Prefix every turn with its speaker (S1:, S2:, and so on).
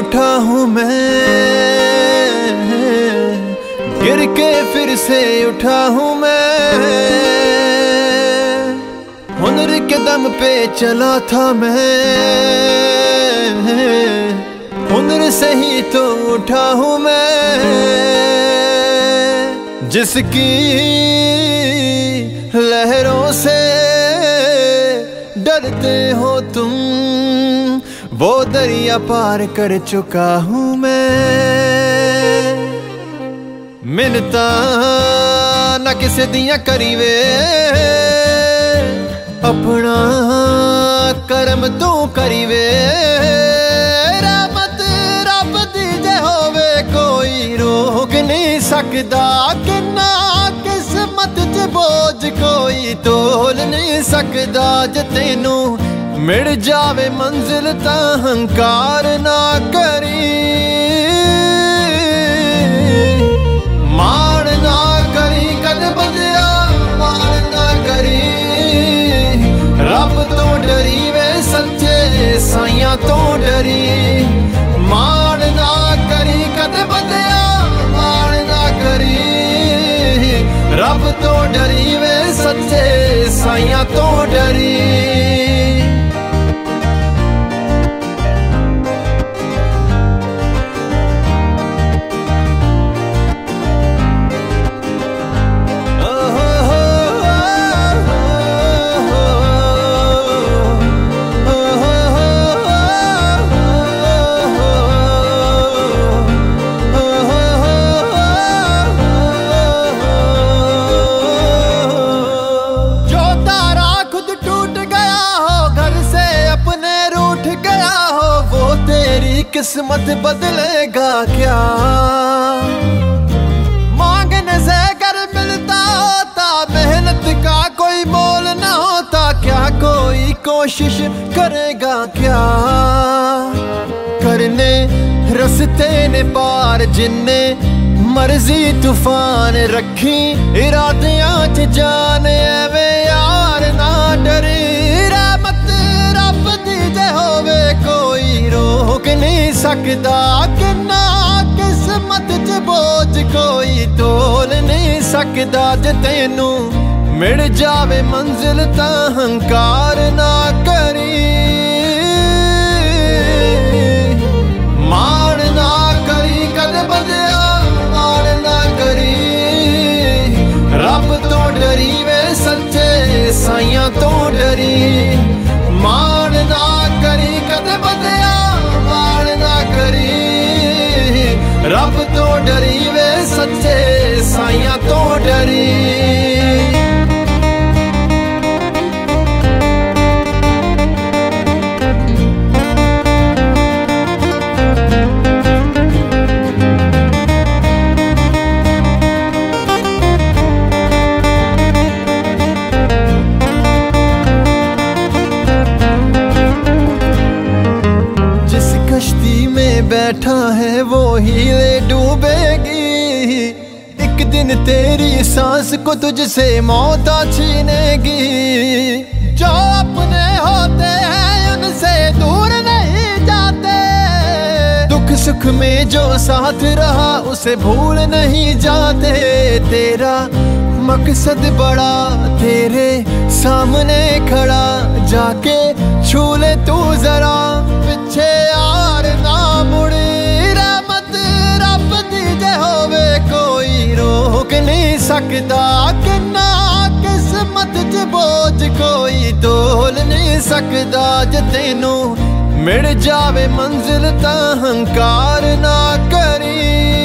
S1: उठा हूँ मैं, गिर के फिर से उठा हूँ मैं। हुनर के दम पे चला था मैं, हुनर से ही तो उठा हूँ मैं। जिसकी लहरों से डरते हो तुम, वो दरिया पार कर चुका हूँ मैं। मिन्नता न किसे दिया करीवे, अपना करम तू करीवे। रहमत रब दी जे होवे, कोई रोक नहीं सकदा। कि ना किस्मत च बोझ कोई तोल नहीं सकदा। जे तेनू मिल जावे मंजिल तां हंकार ना करी, माण ना करी कद बंदिया, माण ना करी। रब तो डरी वे सच्चे साइयां तो डरी, माण ना करी कद बंदिया, माण ना करी। रब तो डरी वे सच्चे साइयां तो डरी। किस्मत बदलेगा क्या? मांगने से कर मिलता होता, मेहनत का कोई मोल ना होता। क्या कोई कोशिश करेगा क्या? करने रस्ते ने पार जिन्ने मर्जी तूफान रखी, इरादियां च जान एवे यार ना डरी। रहमत रब दी जे होवे, कोई रोक नहीं सकदा। कि ना किस्मत च बोझ कोई तोल नहीं सकदा। जे तेनू मिल जावे मंजिल तां हंकार ना करी, माण ना करी कद बंदिया, माण ना करी। रब तो डरी वे सच्चे साइयां तो डरी, माण ना करी कद बंदिया, माण ना करी। रब तो डरी वे सच्चे साइयां तो डरी। बैठा है वो हीले डूबेगी, एक दिन तेरी सांस को तुझसे मौत छीनेगी। जो अपने होते हैं उनसे दूर नहीं जाते, दुख सुख में जो साथ रहा उसे भूल नहीं जाते। तेरा मकसद बड़ा तेरे सामने खड़ा, जाके छू ले तू जरा, पीछे यार ना मुड़ी। रहमत रब दी जे होवे, कोई रोक नहीं सकदा। कि ना किस्मत च बोझ कोई तोल नहीं सकदा। जे तेनू मिल जावे मंजिल तां हंकार ना करी।